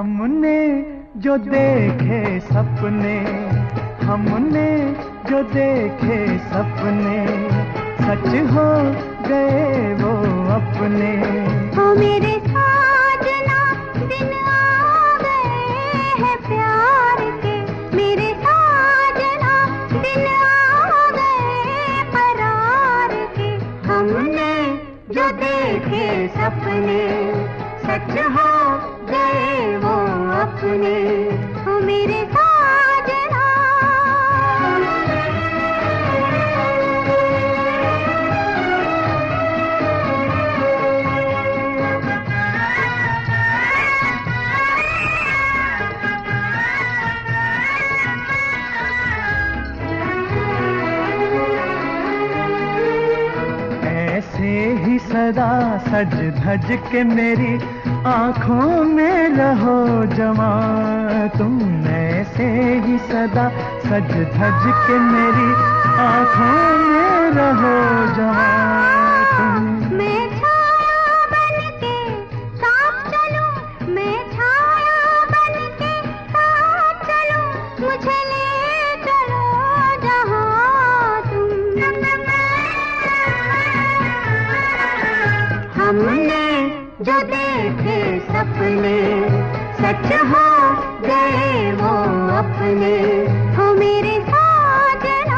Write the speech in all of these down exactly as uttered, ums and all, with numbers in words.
हमने जो देखे सपने, हमने जो देखे सपने, सच हो गए वो अपने। ओ मेरे साजना दिन आ गए हैं प्यार के, मेरे साजना दिन आ गए करार के। हमने जो देखे सपने, सच हो गए वो अपने। ओ मेरे साजना। ऐसे ही सदा सज धज के मेरी आँखों में रहो जवां तुम। ऐसे ही सदा सज धज के मेरी आँखों में रहो जवां तुम। मैं छाया बनके साथ चलूं, मैं छाया बनके साथ चलूं, मुझे ले चलो जहां तुम। हमने जो देखे सपने, सच हो गए वो अपने। हो मेरे साजना।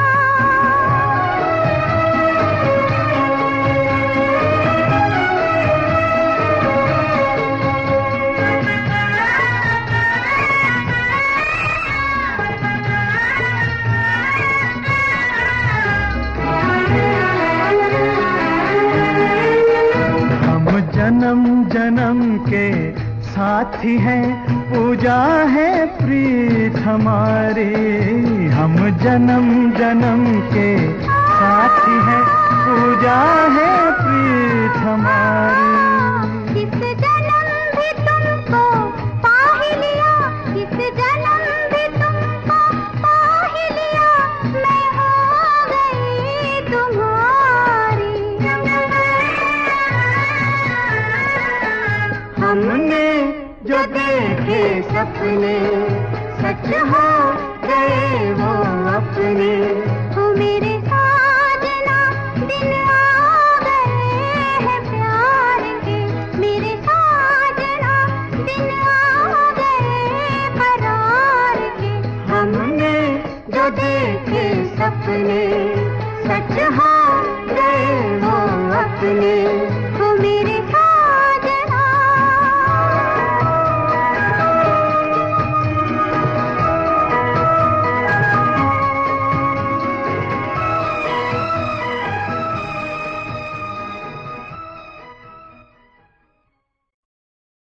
जन्म जन्म के साथी हैं, पूजा है प्रीत हमारी। हम जन्म जन्म के साथी हैं, पूजा है प्रीत हमारी। इस जन्म भी तुमको पा ही लिया, इस जन्म भी तुमको पा ही लिया, मैं हो गई तुम्हारी। हमने जो देखे सपने, सच हो गए वो अपने। ओ मेरे साजना दिन आ गए हैं प्यार के, मेरे साजना दिन आ गए करार के। हमने जो देखे सपने, सच हो गए वो अपने।